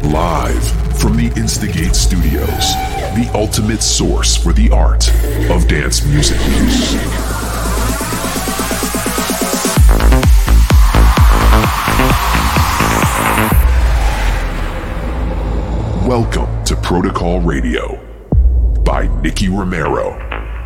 Live from the Instigate Studios, the ultimate source for the art of dance music. Welcome to Protocol Radio by Nicky Romero.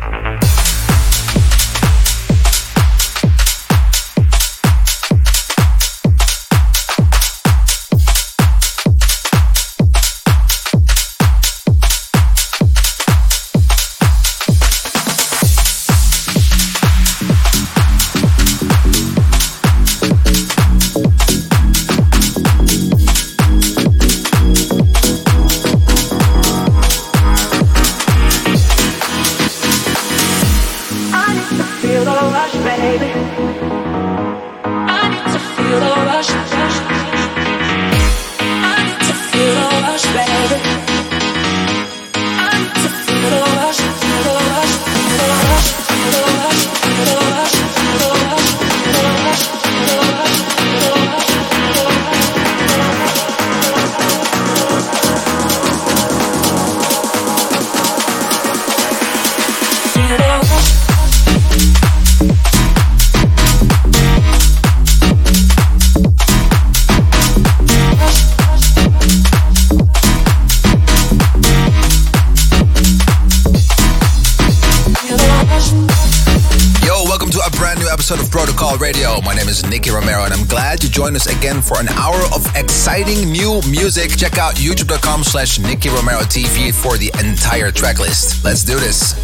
Radio. My name is Nicky Romero and I'm glad you joined us again for an hour of exciting new music. Check out youtube.com/Nicky Romero TV for the entire track list. Let's do this.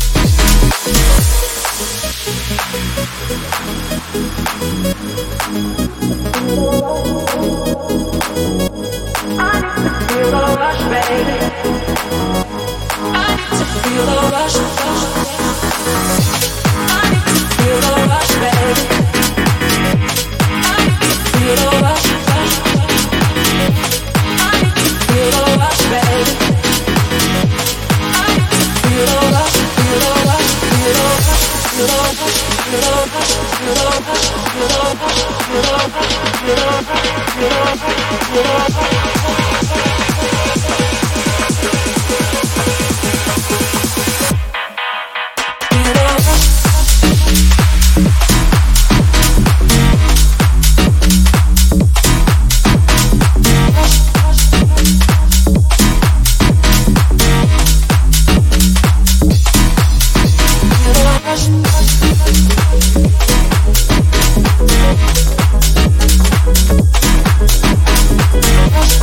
I need to feel the rush, baby. I need to feel the rush. I need to feel the rush, baby. Feel the rush, rush, rush. I need to feel the rush, baby. I need to feel the rush, feel the rush, feel the rush, feel the rush, feel the rush, feel the rush, feel the rush, feel the rush, feel the rush, feel the rush, feel the rush. Rush.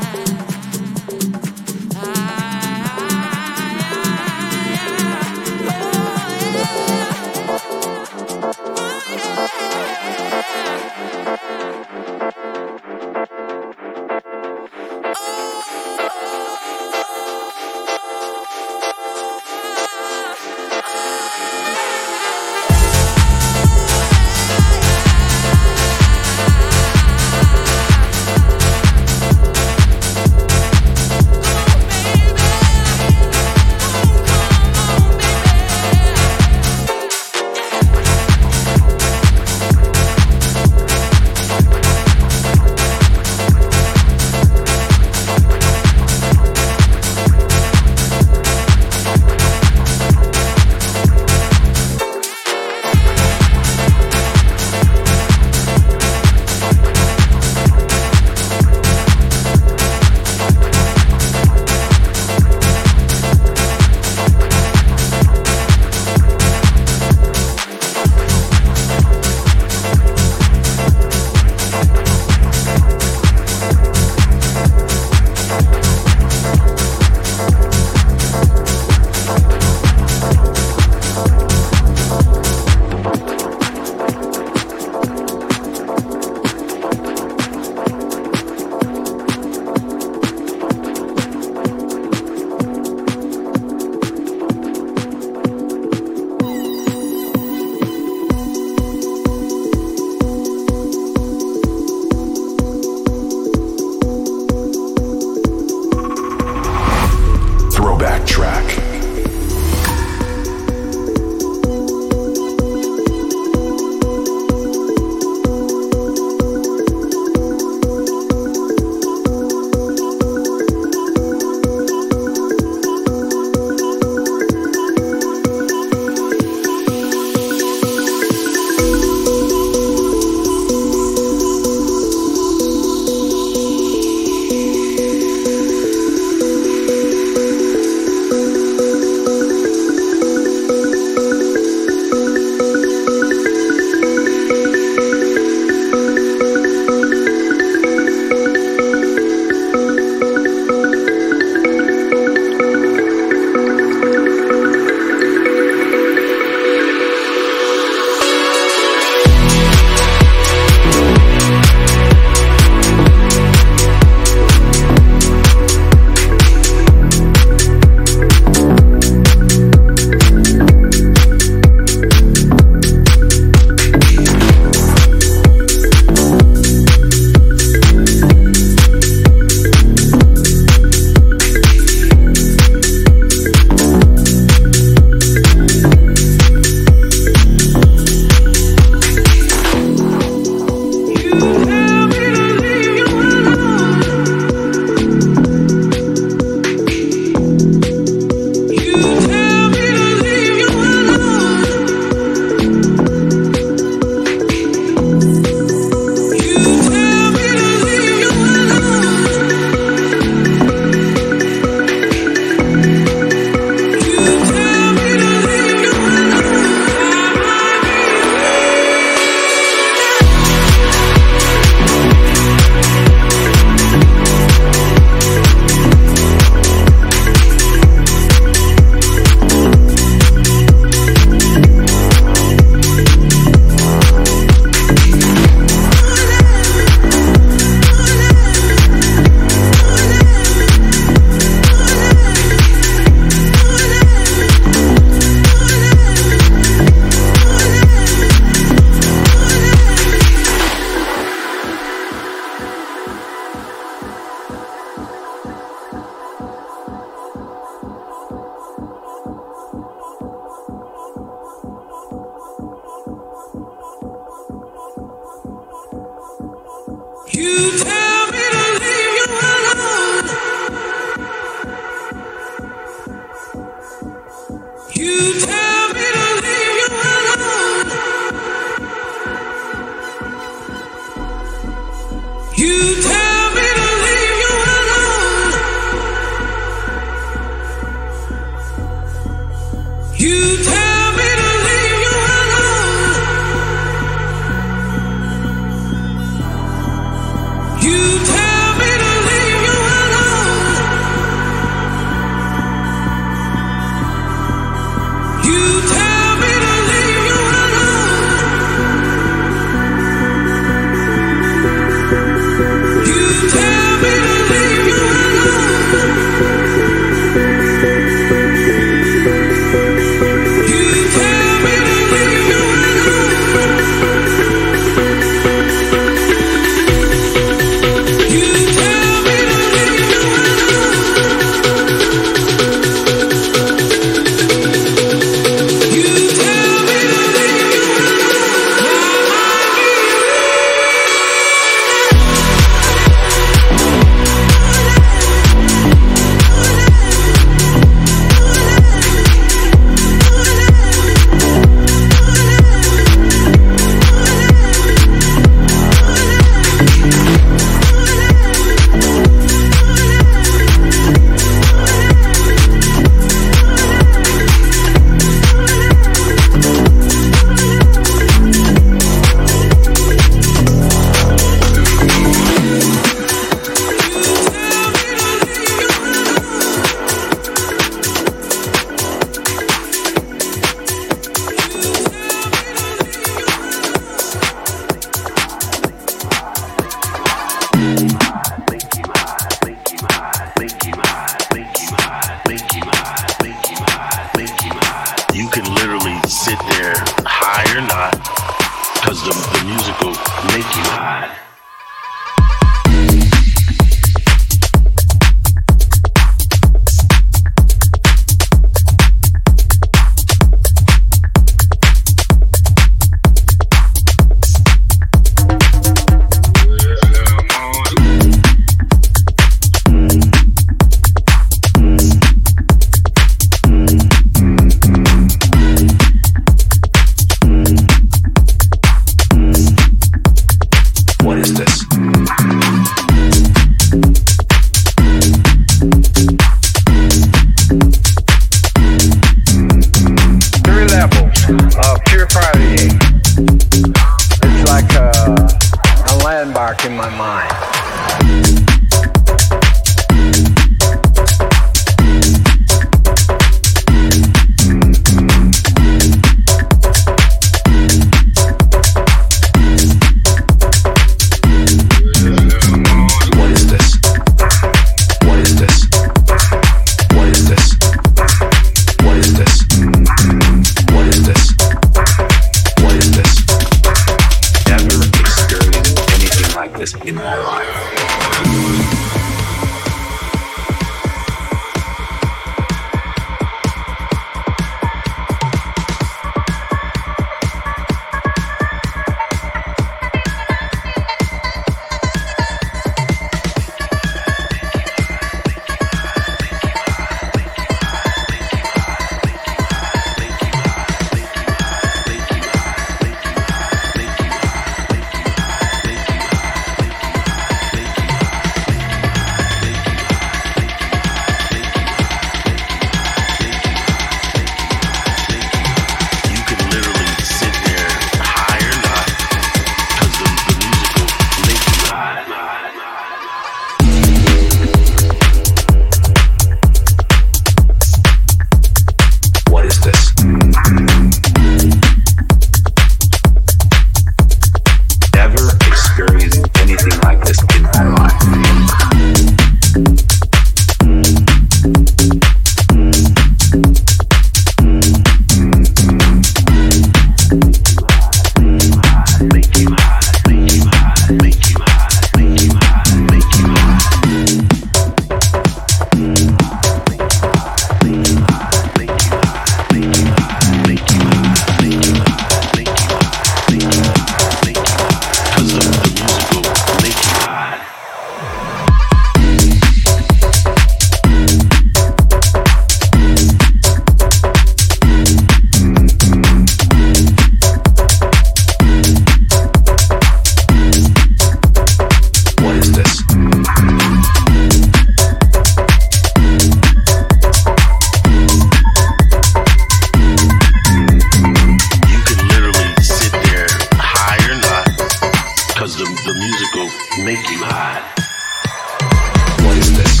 make you high. What is this?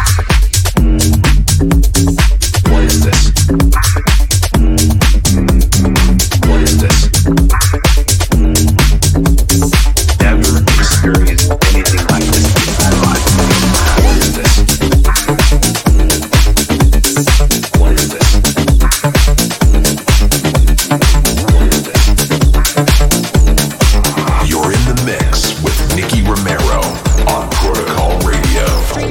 What is this? What is this? Never experienced anything like this in my life. What is this? What is this? What is this? You're in the mix with Nicky Romero on Protocol Radio.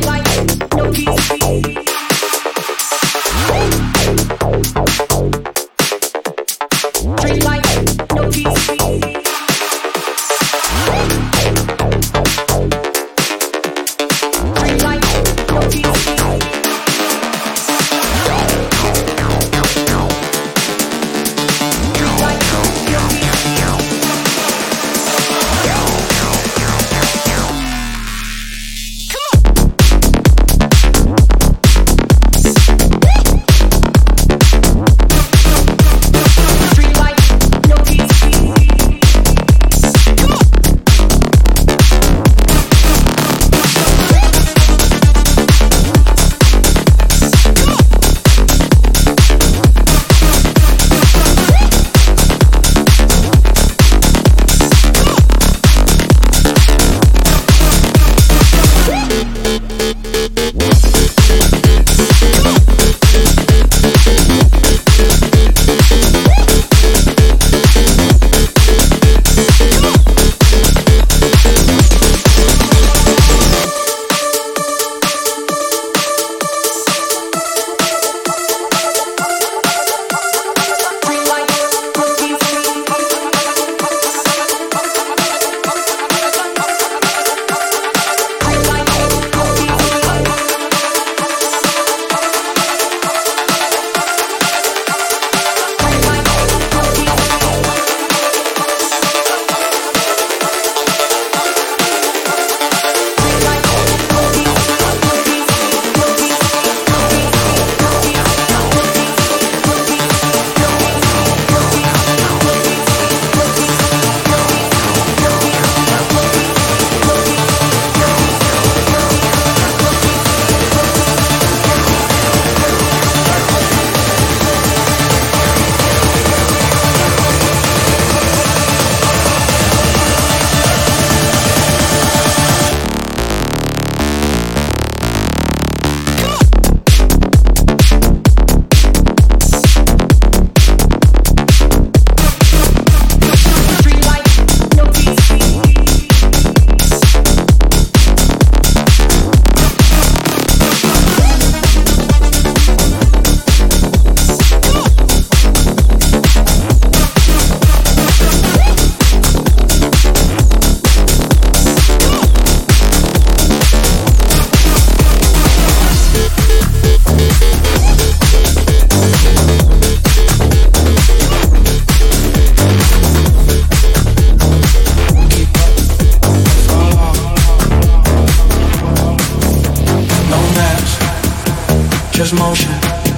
Just motion,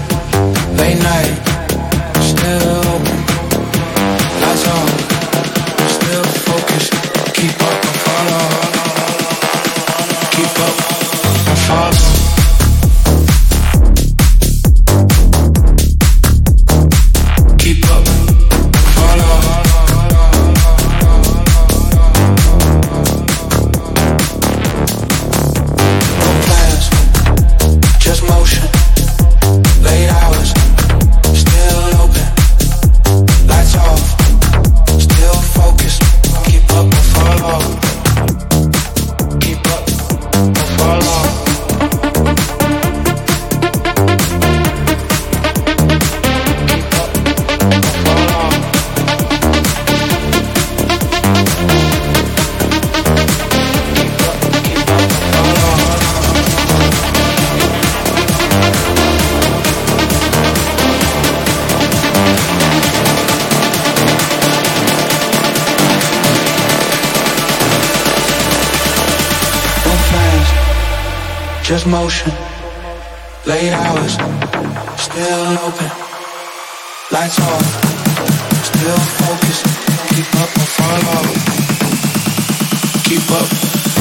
late night, still open, lights on, still focused, keep up and follow, keep up and follow. Keep up and follow. No plans, just motion. Late hours, still open, lights off, still focused, keep up and follow, keep up and follow. Keep up and follow. Keep up and follow. Just motion, late hours, still open, lights off, still focused, keep up and follow, keep up.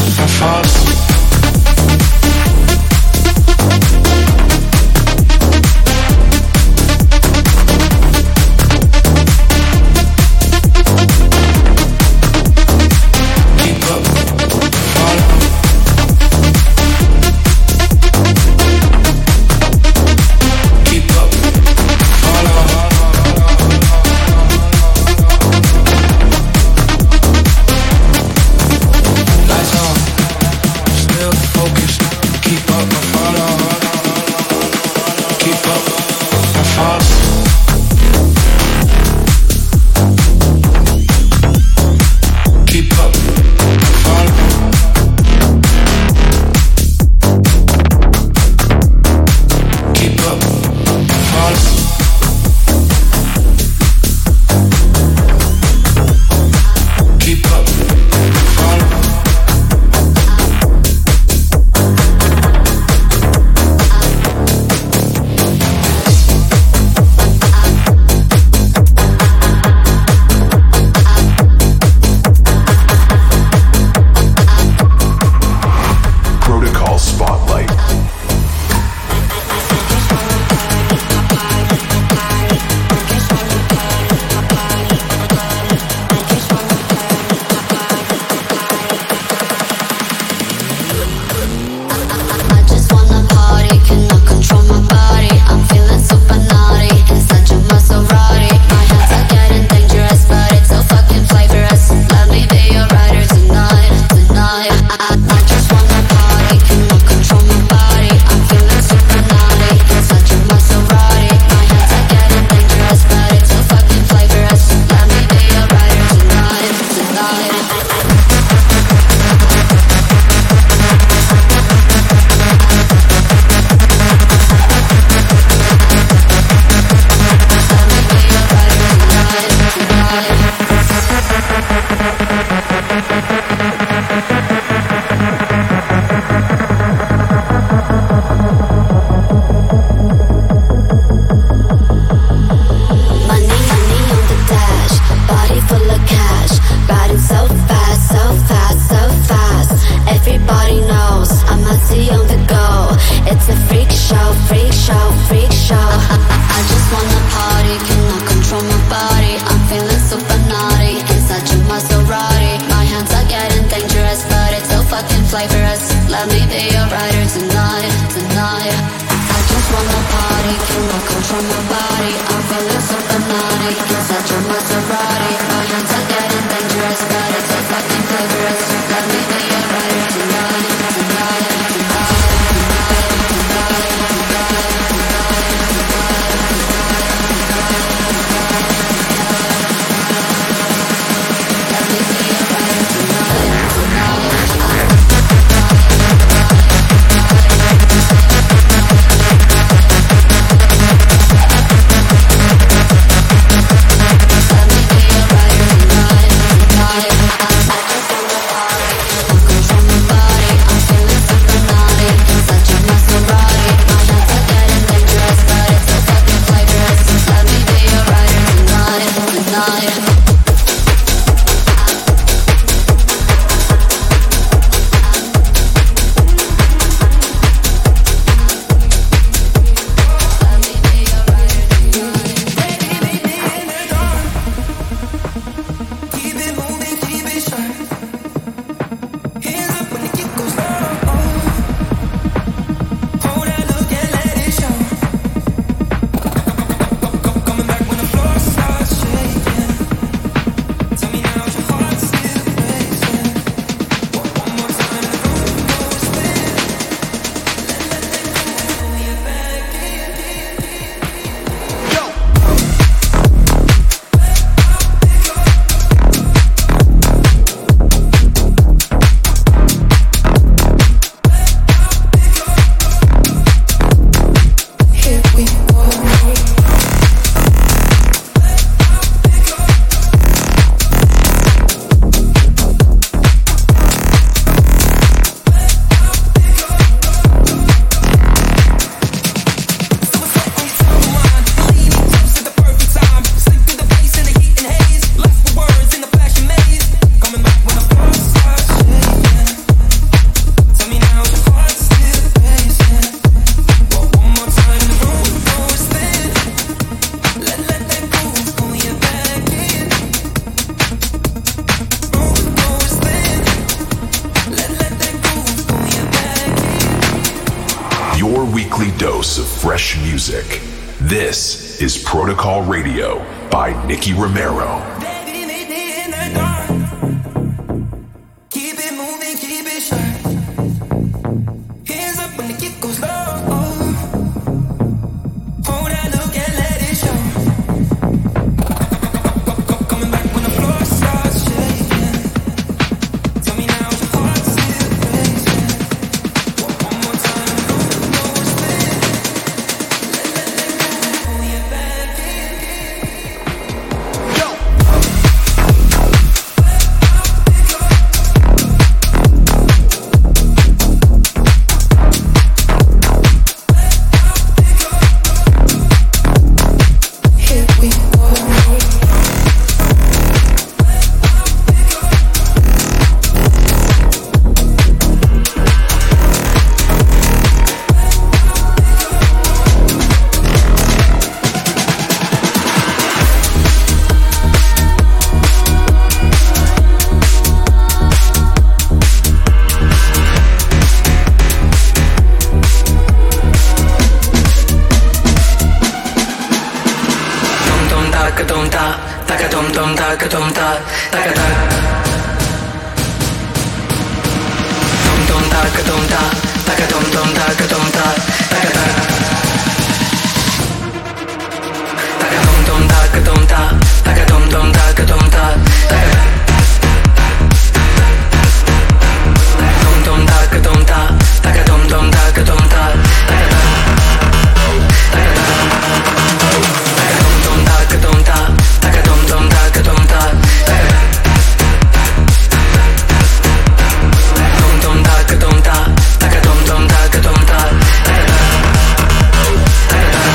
your weekly dose of fresh music. This is Protocol Radio by Nicky Romero. Baby, meet me in the dark. Keep it moving, keep it sharp. Hands up when the kick goes low. Hold that look and let it show. Coming back when the floor starts shaking. Tell me now your heart's still racing. One more time, know what's been. Let pull you back in. Here we go. Dum dum da, taka dum dum da, taka dum da, taka da. Dum dum da, taka dum da, taka dum dum da, taka dum da, taka da. Taka dum dum da, taka dum da, taka dum dum da, taka dum da, taka da. Dum dum da, taka dum da, taka dum dum da, taka dum da, taka da. Taka da. Taka dum dum da, taka dum da, taka da. Dum dum da, taka dum da, taka dum dum da, taka dum da, taka da. Taka da.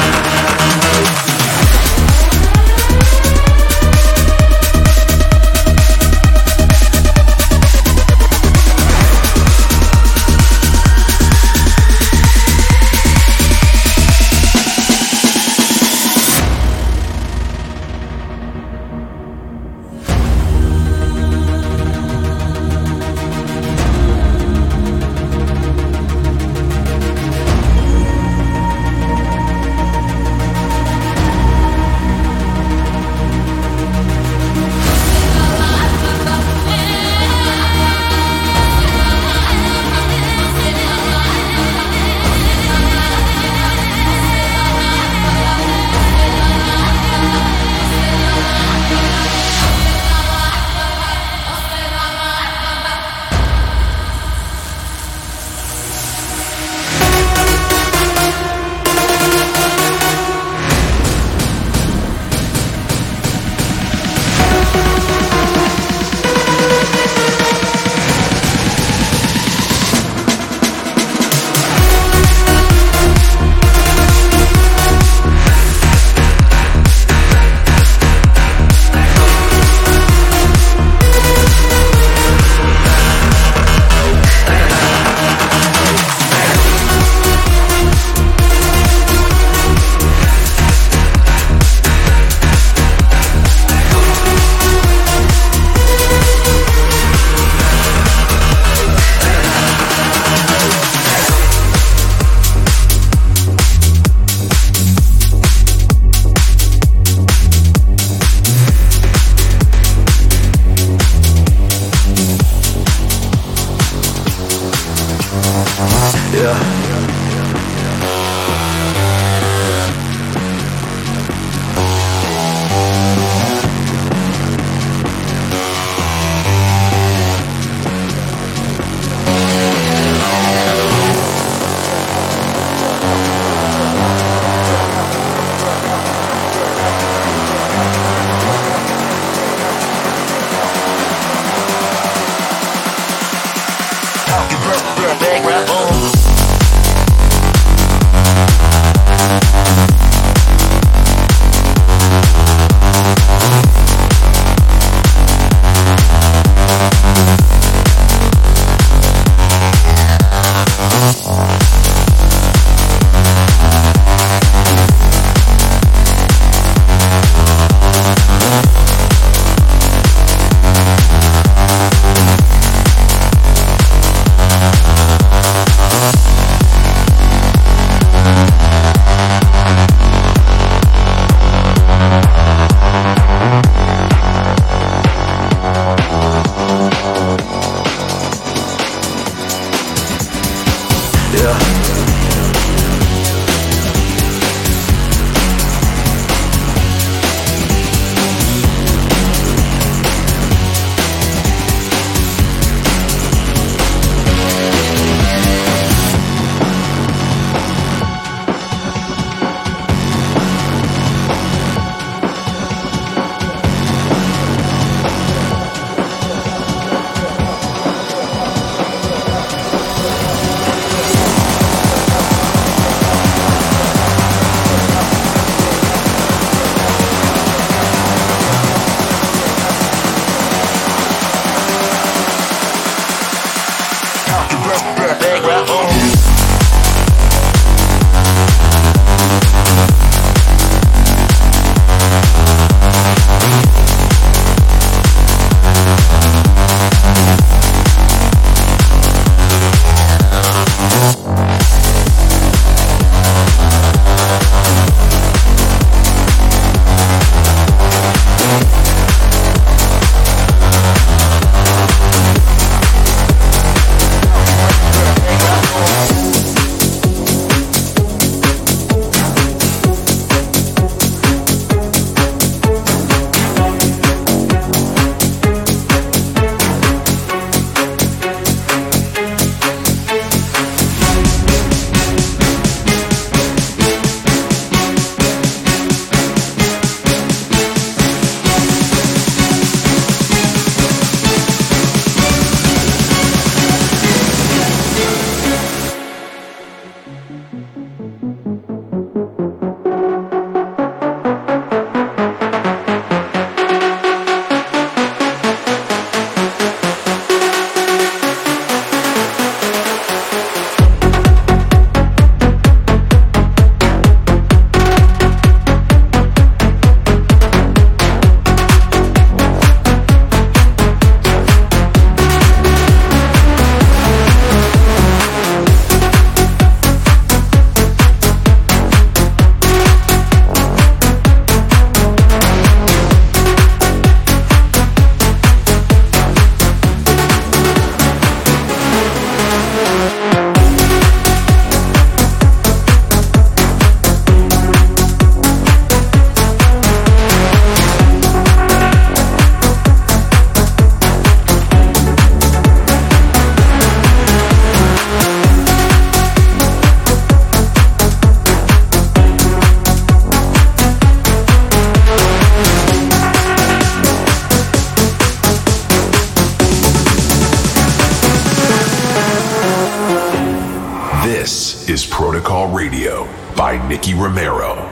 is Protocol Radio by Nicky Romero.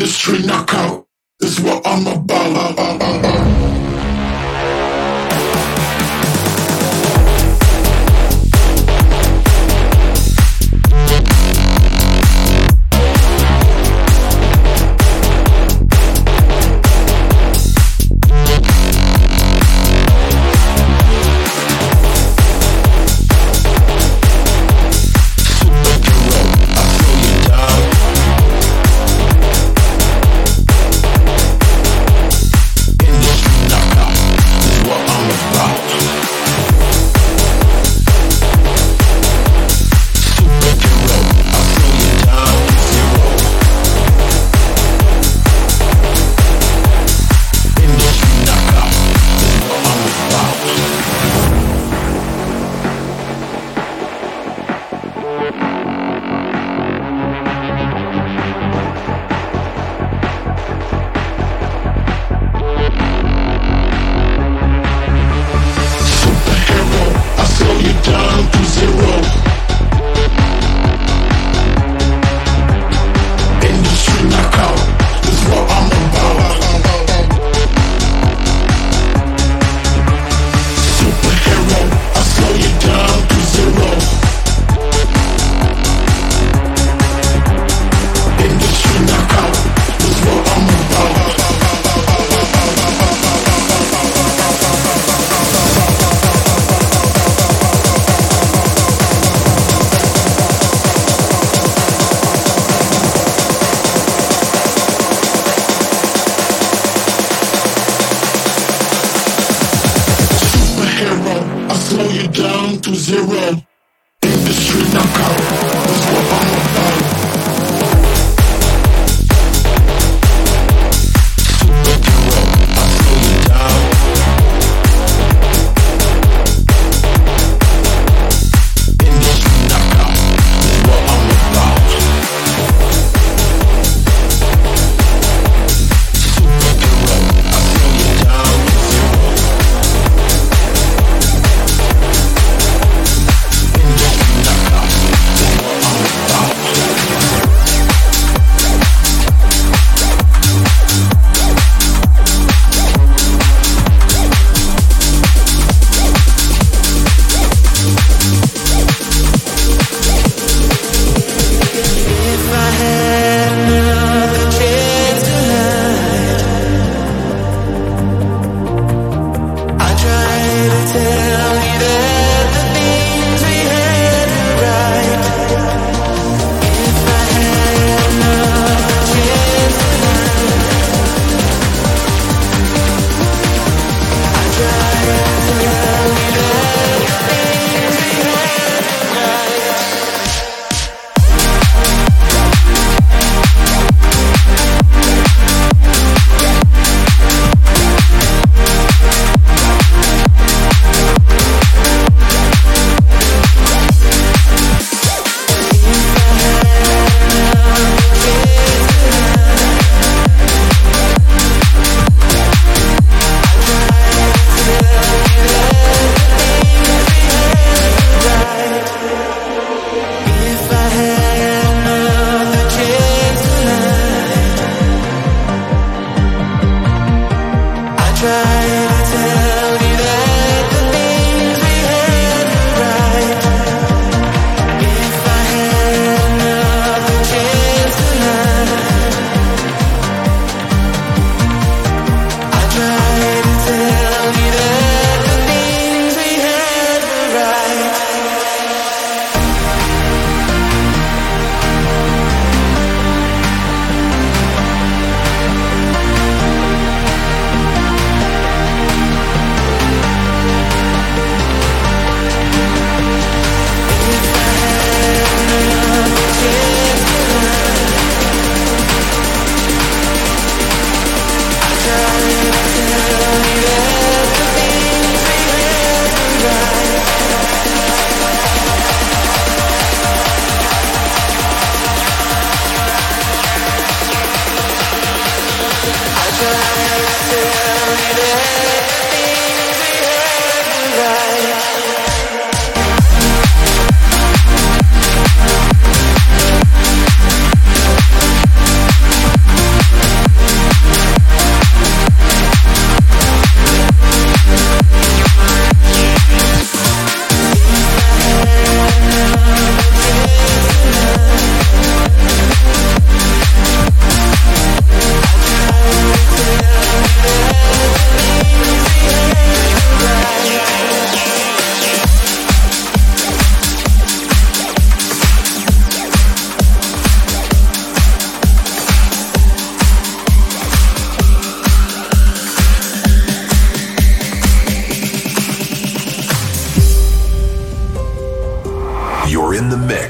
Industry knockout is what I'm about.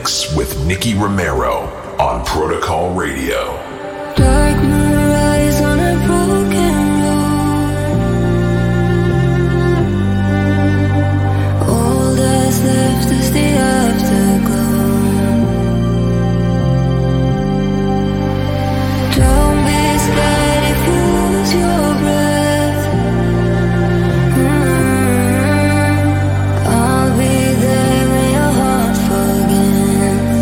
mix with Nicky Romero on Protocol Radio. Dark moon rise on a broken road. All that's left is the afterglow. Don't be scared if you lose your breath. I'll be there when your heart forgets.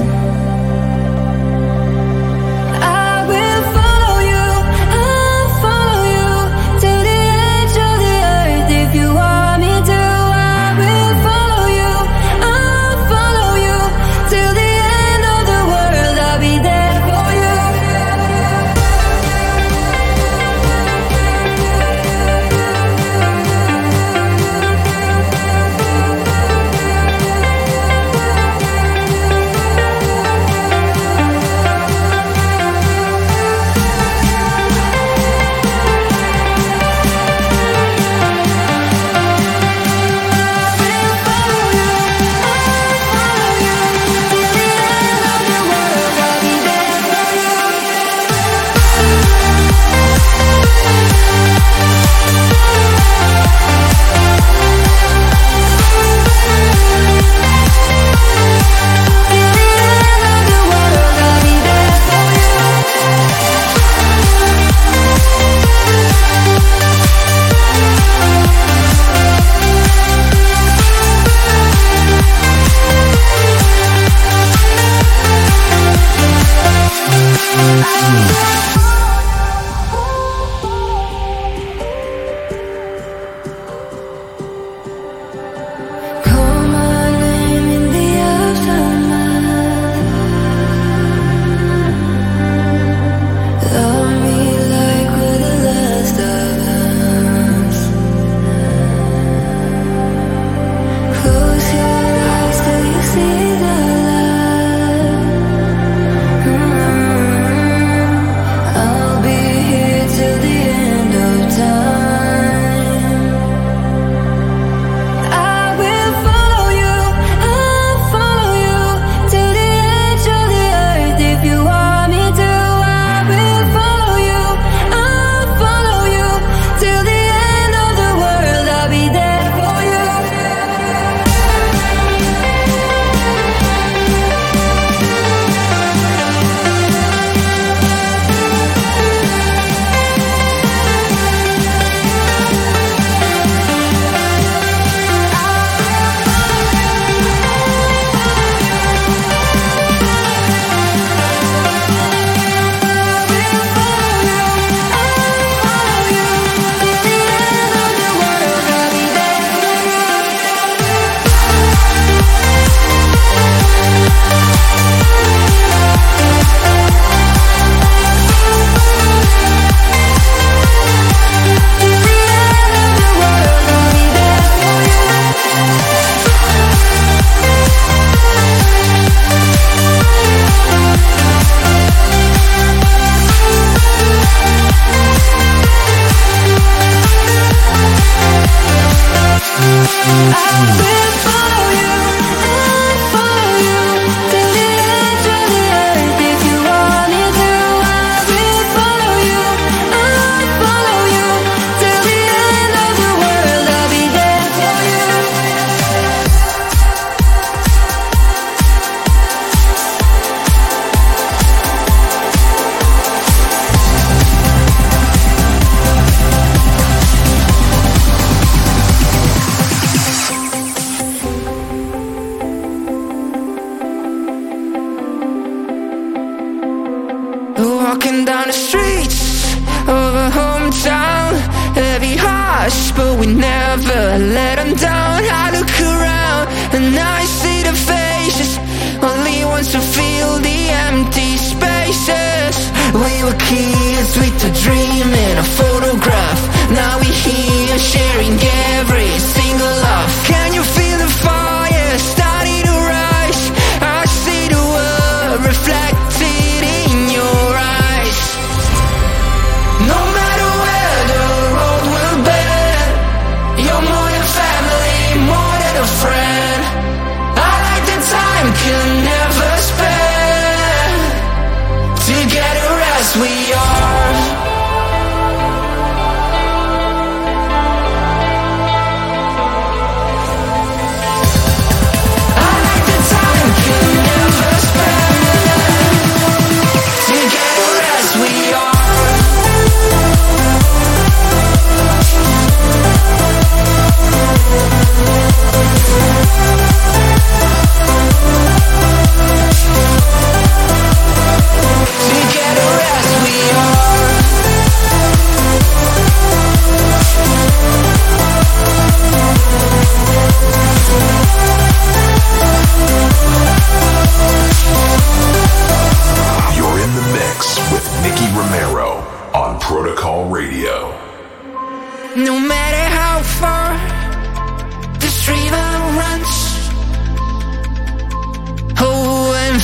I will follow you, I'll follow you to the edge of the earth if you want me to. I will follow you, I'll follow you till the end of the world. I'll be there for you. Call my name in the aftermath. Love me like we're the last of us. Close your eyes till you see the light. I'll be here till the end of time. I will follow you, I'll follow you to the edge of the earth if you want me to. I will follow you, I'll follow you till the end of the world. I'll be there for you. Walking down the streets of a hometown, heavy hearts, but we never let them down. I look around and I see the faces, only ones who feel the empty spaces. We were kids with a dream and a photograph. Now we're here sharing every single laugh. Can you feel the fire starting to rise? I see the world reflected in your eyes. No matter where the road will bear, you're more than family, more than a friend. I like the time can never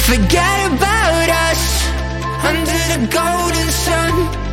forget about us under the golden sun.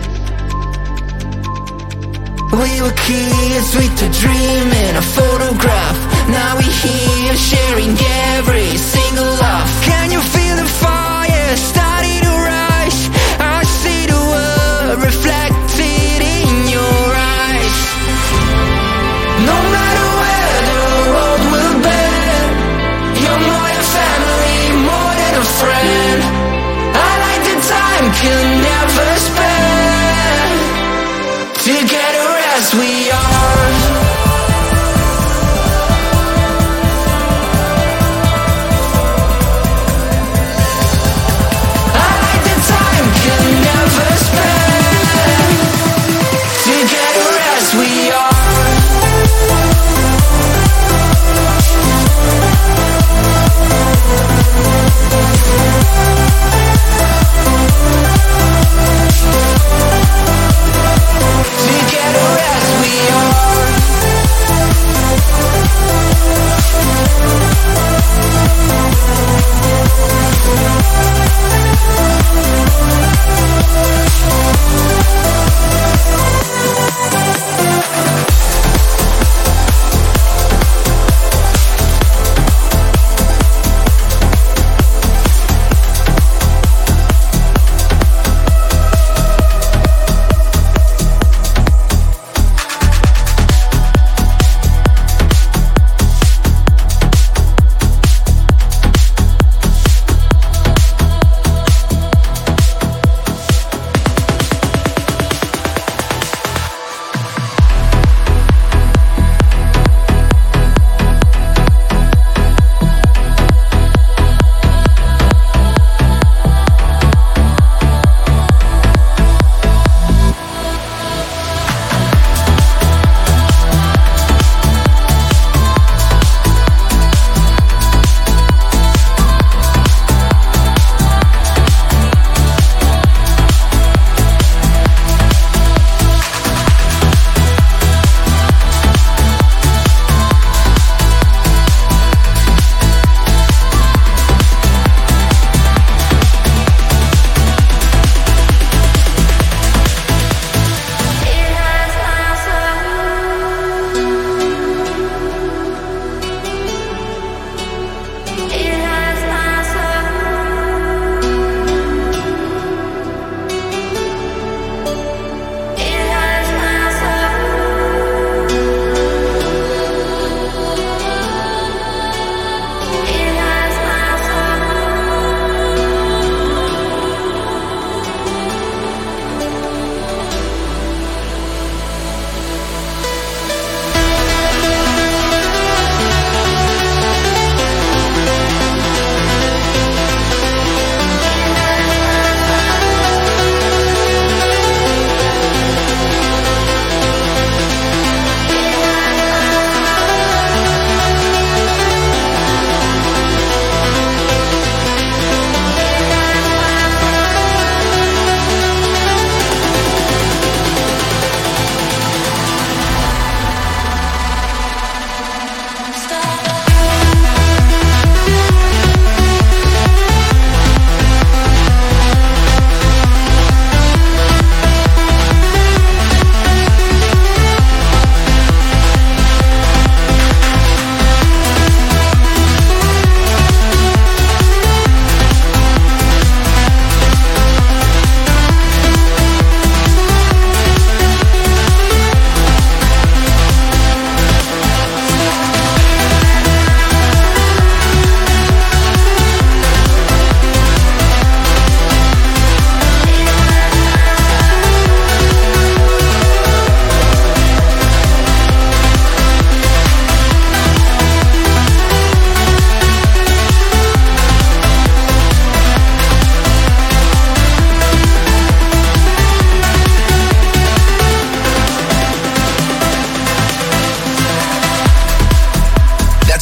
We were kids with a dream and a photograph. Now we're here sharing every single laugh. Can you feel the fire starting to rise? I see the world reflected in your eyes. No matter where the road will bear, you're more than family, more than a friend. I like the time can never spare, together as we are.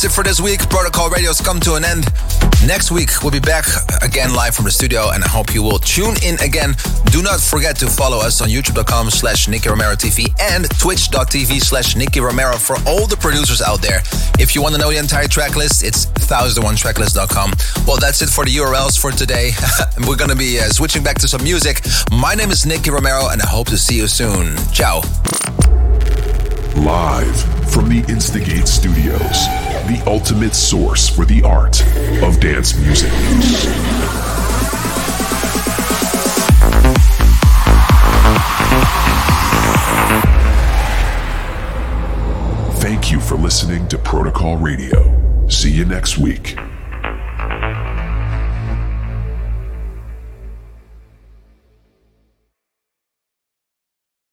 That's it for this week. Protocol Radio's come to an end. Next week, we'll be back again live from the studio, and I hope you will tune in again. Do not forget to follow us on youtube.com/Nicky Romero TV and twitch.tv/Nicky Romero for all the producers out there. If you want to know the entire track list, it's 1001tracklist.com. Well, that's it for the URLs for today. We're going to be switching back to some music. My name is Nicky Romero, and I hope to see you soon. Ciao. Live from the Instigate Studios, the ultimate source for the art of dance music. Thank you for listening to Protocol Radio. See you next week.